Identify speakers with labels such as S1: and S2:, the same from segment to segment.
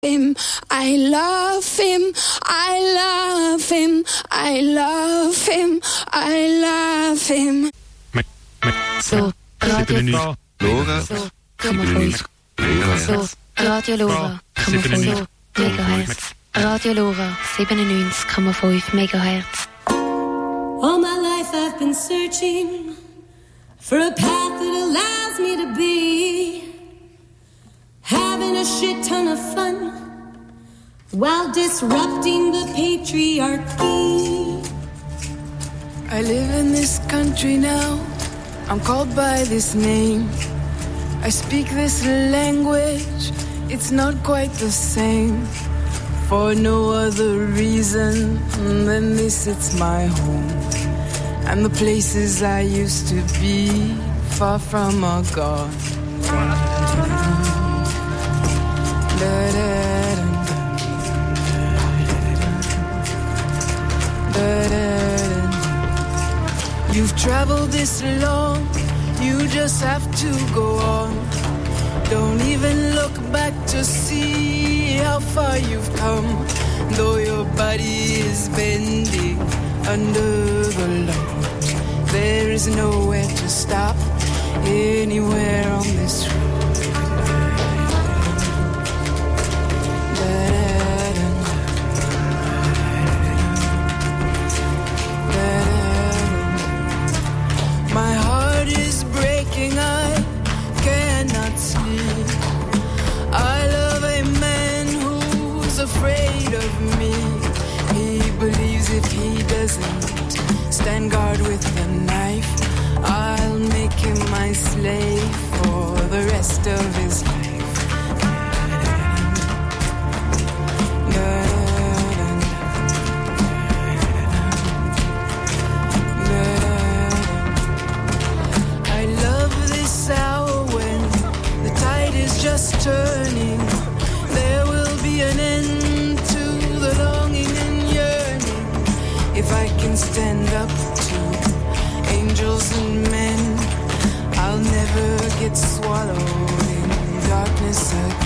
S1: him, I love him, I love him, I love him, I love him.
S2: Så, Radio Lora. Så, Radio Lora, 0,5 megahertz. Radio Lora, 97,5 megahertz.
S3: All my life I've been searching for a path that allows me to be having a shit ton of fun while disrupting the patriarchy.
S1: I live in this country now, I'm called by this name. I speak this language, it's not quite the same. For no other reason than this, it's my home. And the places I used to be far from are gone. You've traveled this long, you just have to go on. Don't even look back to see how far you've come. Though your body is bending under the load, there is nowhere to stop anywhere on this road. My heart is breaking, I cannot sleep. I love a man who's afraid of me. He believes if he doesn't stand guard with the knife, I'll make him my slave for the rest of his life. I love this hour when the tide is just turning. There will be an end to the longing and yearning. If I can stand up to angels and men, I'll never get swallowed in darkness again.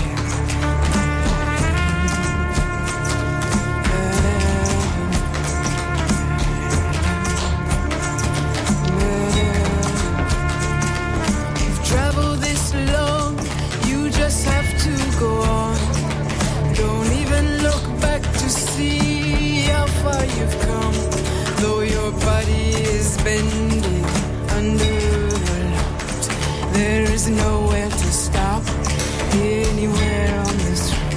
S1: You've traveled this long, you just have to go on. Don't even look back to see how far you've come. Though your body is bending under the load, there is nowhere to stop anywhere on this road.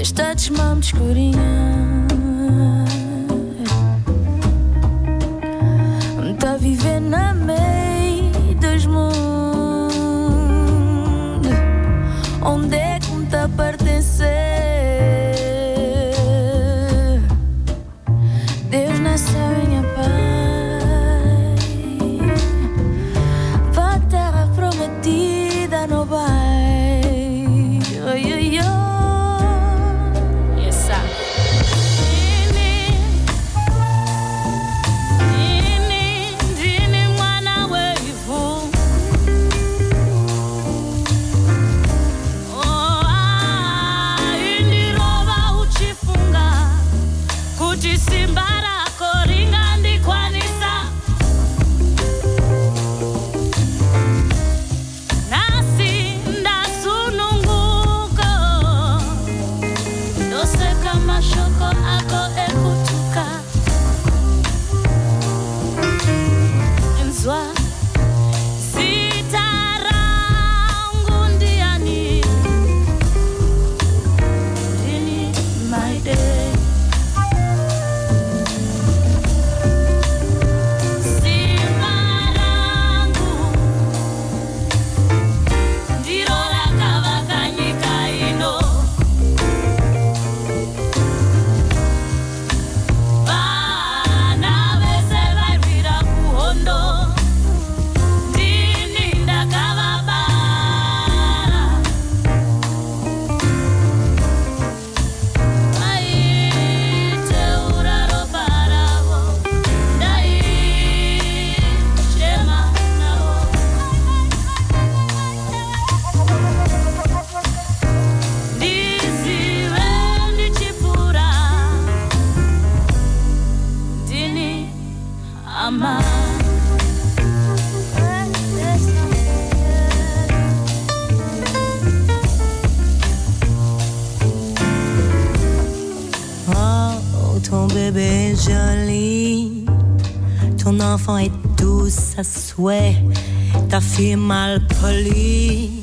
S4: Está desmame de escurinha, tá vivendo na meio dos mundos, onde é que me tá a pertencer? Deus nasceu minha pai, pra terra prometida no vai. Oi, oi, oi.
S5: Est douce à souhait, ta fille mal polie,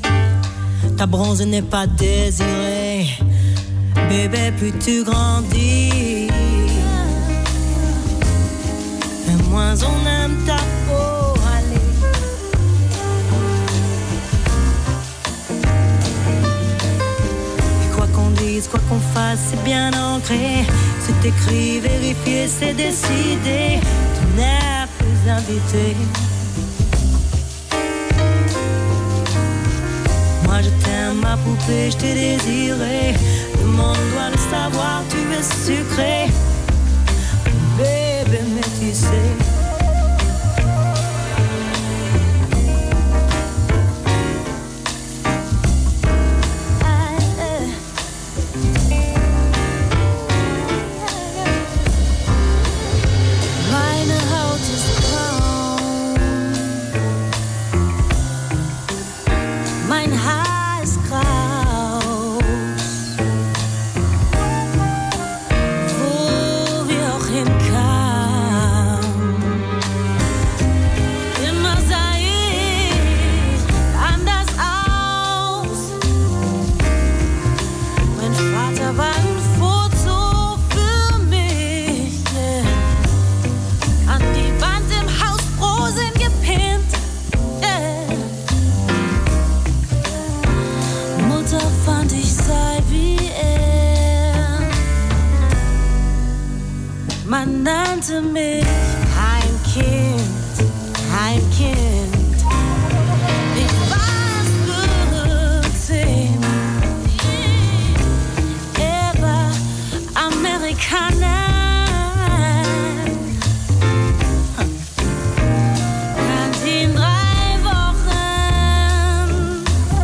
S5: ta bronze n'est pas désirée, bébé plus tu grandis, et moins on aime ta peau, allez. Et quoi qu'on dise, quoi qu'on fasse, c'est bien ancré, c'est écrit, vérifié, c'est décidé, tu n'es plus invité. Moi je t'aime ma poupée, je t'ai désiré, le monde doit le savoir, tu es sucré, bébé métissé.
S4: Man nannte mich Heimkind, Heimkind. Ich war 14, er war Amerikaner. Kannte ihn 3 Wochen,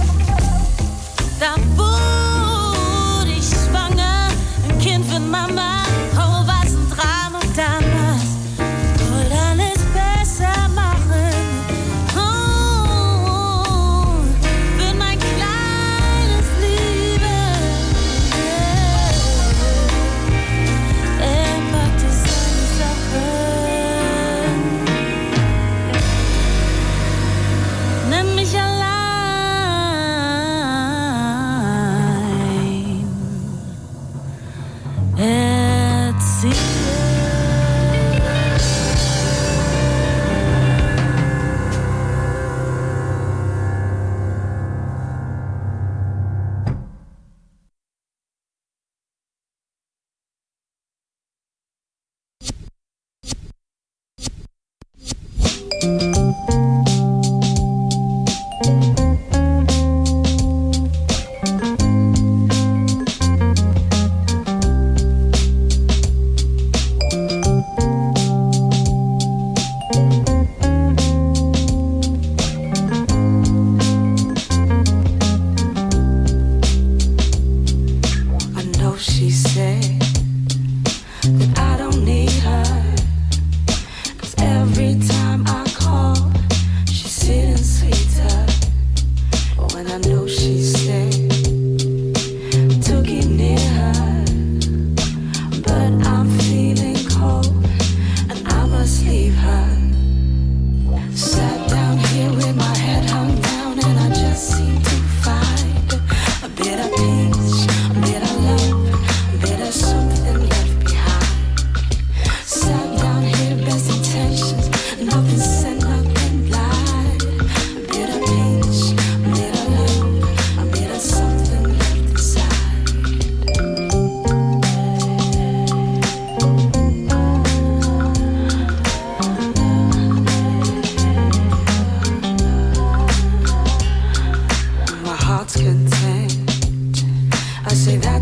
S4: da wurde ich schwanger, ein Kind von Mama. Oh, was ein Drama damals.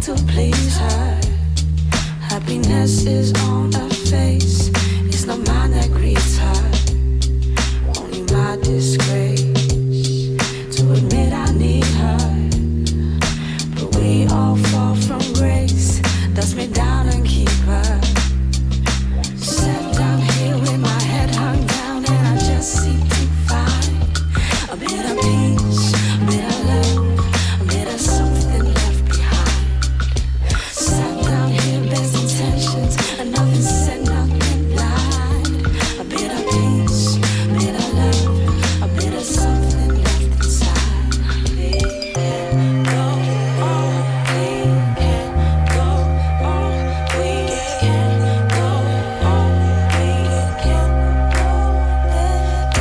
S3: to please her. Happiness is on her face. It's not mine that greets her. Only my disgrace to admit I need her. But we all fall from grace. Dust me down and keep her. Sat down here with my head hung down, and I just seek to find a bit of peace, a bit of love, a bit of something left behind. Sat down here, best intentions, and nothing said, nothing lied. A bit of peace, a bit of love, a bit of something left inside. We can go on, we can go on, we can go on, we can go that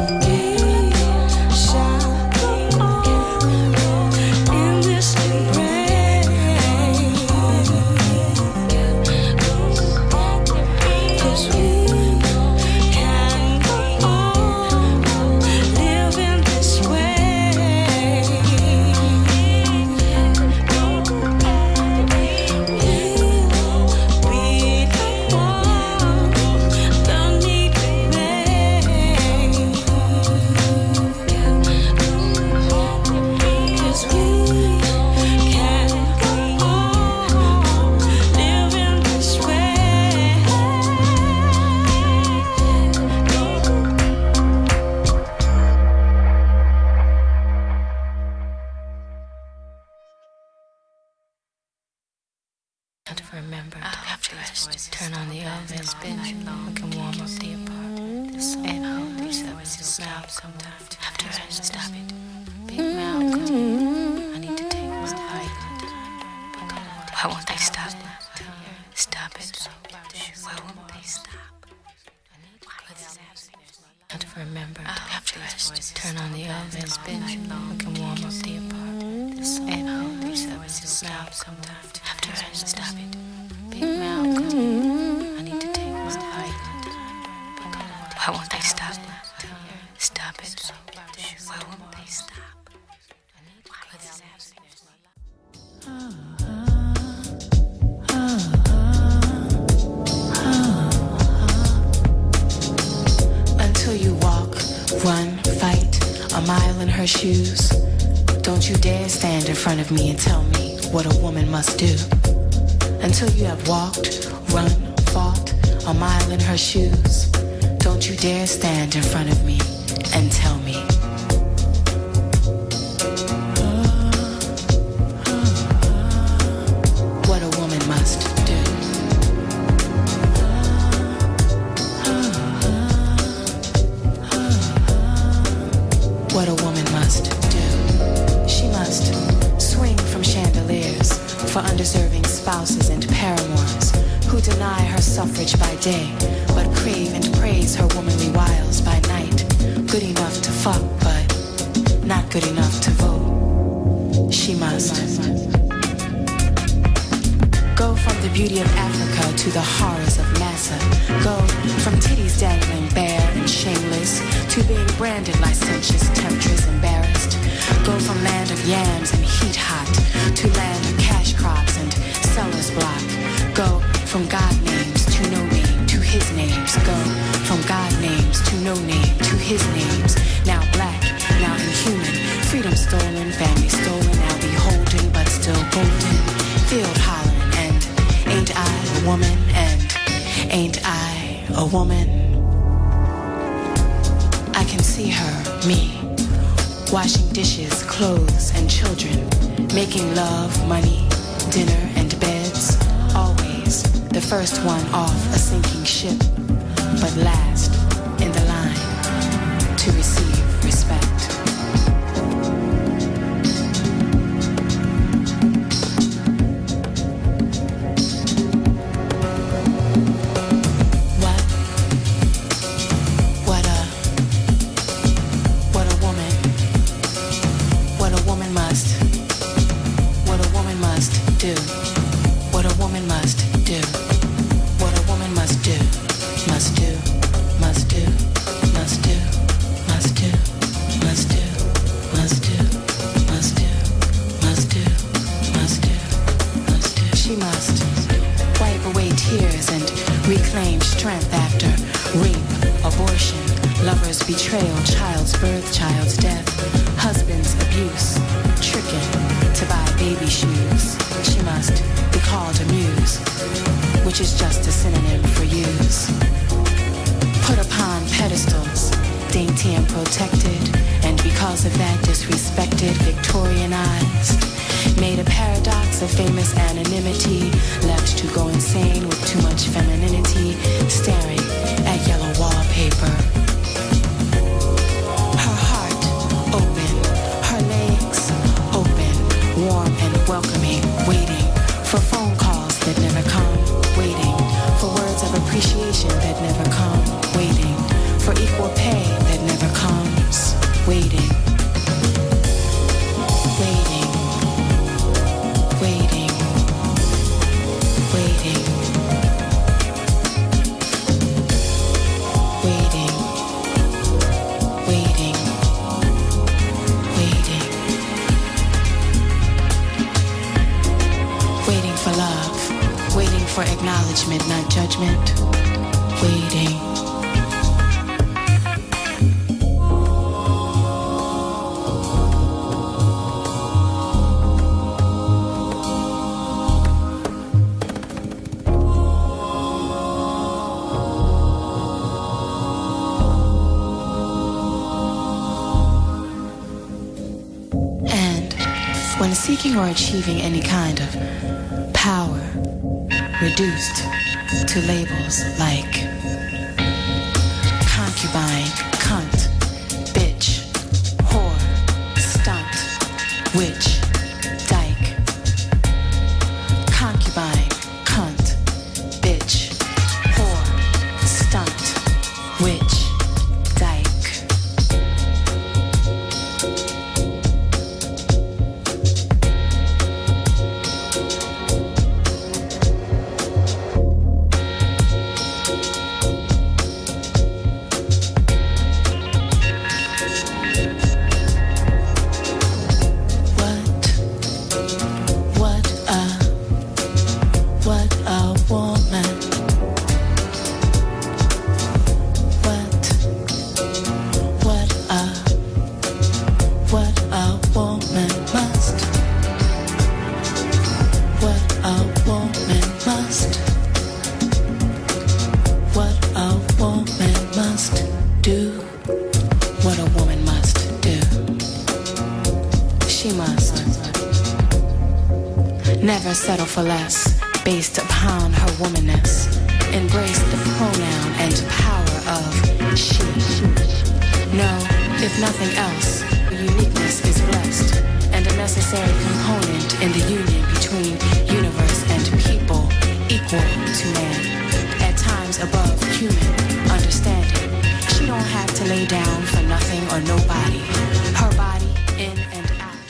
S3: we shall go on in this embrace. Cause we can go on living this way. We'll be the one that need to make. Cause we can go on living this way.
S6: To remember to have to rest, turn on the oven, spin, we can warm up the apartment, and hold these services now sometimes. Have to rest, stop it. Big Malcolm, I need to take my fight. Why won't they stop? Stop it. Why won't they stop? Have to remember to have to rest, turn on the oven, spin, we can warm up the apartment, and hold these services now sometimes. Have to rest, stop it. Big Malcolm, I need to take my fight. Why won't they stop? Stop it. Why won't they stop?
S7: Until you walk, run, fight a mile in her shoes. Don't you dare stand in front of me and tell me what a woman must do. Until you have walked, run, fought a mile in her shoes. Don't you dare stand in front of me and tell me. What a woman must do. What a woman must do. She must swing from chandeliers for undeserving spouses and paramours who deny her suffrage by day, but crave and praise her womanly wiles by night. Good enough to fuck, but not good enough to vote. She must go from the beauty of Africa to the horrors of Massa. Go from titties dangling bare and shameless to being branded licentious temptress embarrassed. Go from land of yams and heat hot to land of cash crops and seller's block. Go from God names to no name to his names. Go from God names to no name to his names. Now black, now inhuman. Freedom stolen, family stolen, now beholden, but still golden. Field hollering, and ain't I a woman? And ain't I a woman? I can see her, me, washing dishes, clothes, and children, making love, money, dinner, and beds. Always the first one off a sinking ship, but last in the line to receive respect. betrayal, child's birth, child's death, husband's abuse, tricking to buy baby shoes. She must be called a muse, which is just a synonym for use. Put upon pedestals, dainty and protected, and because of that disrespected, Victorianized, made a paradox of famous anonymity, left to go insane with too much femininity, staring at yellow wallpaper. Her heart open, her legs open, warm and welcoming, waiting for phone calls that never come, waiting for words of appreciation that never come, waiting for equal pay that never comes, waiting. For acknowledgement, not judgment, waiting. And when seeking or achieving any kind of power, reduced to labels like concubine, cunt, bitch, whore, stunt, witch, dyke. Concubine, cunt, bitch, whore, stunt, witch, dyke. Never settle for less, based upon her womanness. Embrace the pronoun and power of she. No, if nothing else, uniqueness is blessed, and a necessary component in the union between universe and people, equal to man, at times above human understanding. She don't have to lay down for nothing or nobody. Her body in and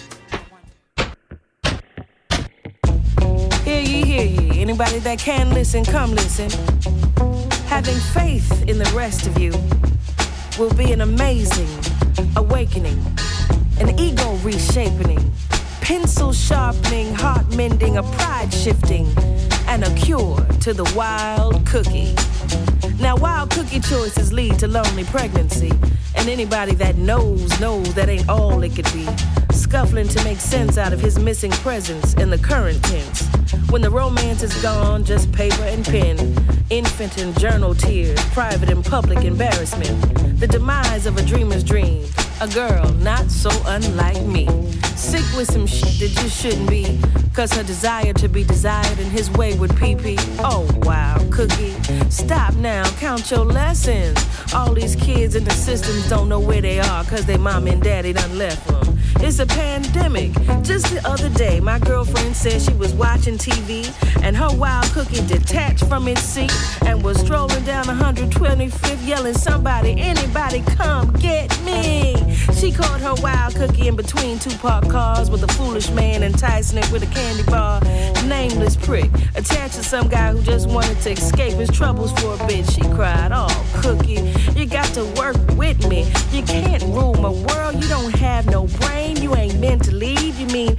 S8: Hear ye. Anybody that can listen, come listen. Having faith in the rest of you will be an amazing awakening, an ego reshaping, pencil sharpening, heart mending, a pride shifting, and a cure to the wild cookie. Now, wild cookie choices lead to lonely pregnancy, and anybody that knows that ain't all it could be. Scuffling to make sense out of his missing presence in the current tense. When the romance is gone, just paper and pen, infant and journal tears, private and public embarrassment. The demise of a dreamer's dream, a girl not so unlike me. Sick with some shit that just shouldn't be, cause her desire to be desired in his wayward pee-pee. Oh wow, cookie, stop now, count your lessons. All these kids in the systems don't know where they are, cause their mom and daddy done left them. It's a pandemic. Just the other day, my girlfriend said she was watching TV and her wild cookie detached from its seat and was strolling down 125th yelling, somebody, anybody come get me. She caught her wild cookie in between two parked cars with a foolish man enticing it with a candy bar. Nameless prick, attached to some guy who just wanted to escape his troubles for a bit. She cried, oh, cookie, you got to work with me. You can't rule my world, you don't have no brain. You ain't meant to lead, you mean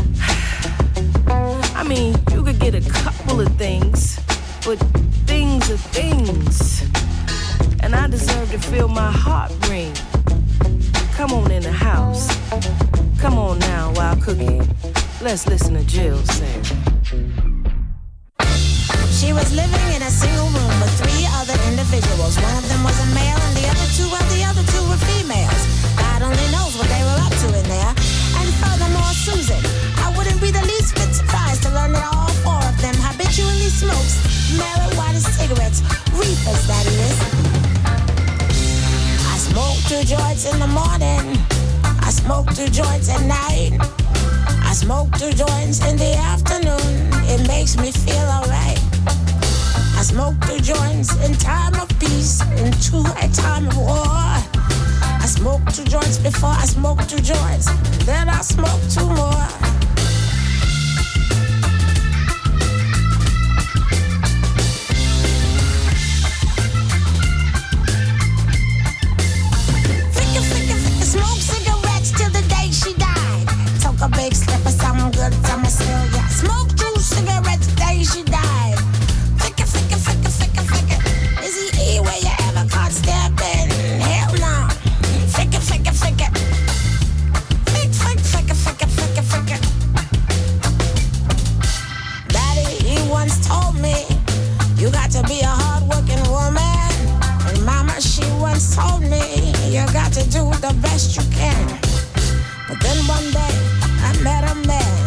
S8: you could get a couple of things, but things are things, and I deserve to feel my heart ring. Come on in the house. Come on now while cooking. Let's listen to Jill sing.
S9: She was living in a single room with 3 other individuals. One of them was a male and the other two were females. God only knows what they were up to in there. And furthermore, Susan, I wouldn't be the least bit surprised to learn that all 4 of them habitually smokes marijuana cigarettes, reefers that is. I smoke 2 joints in the morning. I smoke 2 joints at night. I smoke 2 joints in the afternoon. It makes me feel alright. I smoke 2 joints in time of peace and 2 at time of war. I smoke 2 joints before I smoke 2 joints. Then I smoke 2 more. Smoke cigarettes till the day she died. Took a big slip of something good to myself. Yeah. Smoke 2 cigarettes the day she died. Is he here where you ever caught stepping? Hell no. Fick it. Daddy, he once told me, you got to be a hard-working woman. And Mama, she once told me, you got to do the best you can. But then one day, I met a man.